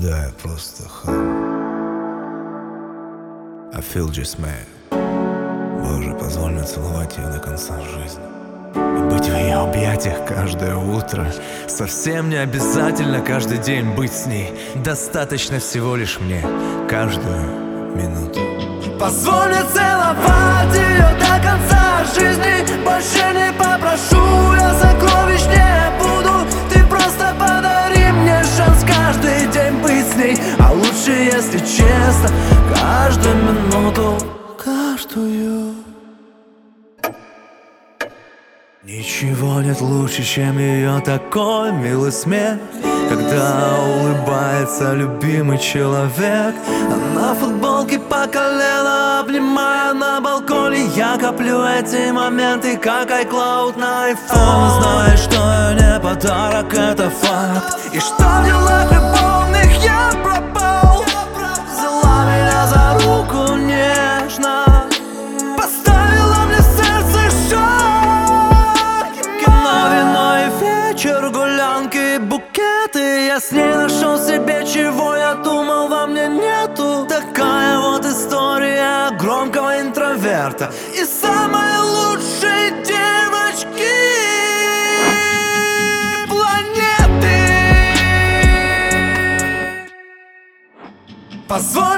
Да, я просто хам. I feel just mad. Боже, позволь мне целовать ее до конца жизни и быть в ее объятиях каждое утро. Совсем не обязательно каждый день быть с ней. Достаточно всего лишь мне каждую минуту. Позволь мне целовать ее до конца жизни. Больше не попрошу, я сокровищ не буду. Ты просто подари мне шанс каждый день быть с ней. А лучше, если честно, каждую минуту, каждую. Ничего нет лучше, чем ее такой милый смех, когда улыбается любимый человек. Она в футболке по колено, обнимая на балконе. Я коплю эти моменты, как iCloud на iPhone. Знаешь, что я не подарок, это факт. И что в делах любовных я пропал. Взяла меня за руку нежно, поставила мне в сердце шаг. Кино, вино и вечер, гулянки, букеты. Я с ней нашел себе, чего я думал во мне нету. Такая вот история громкого интроверта И самой лучшей девочки планеты. Позволь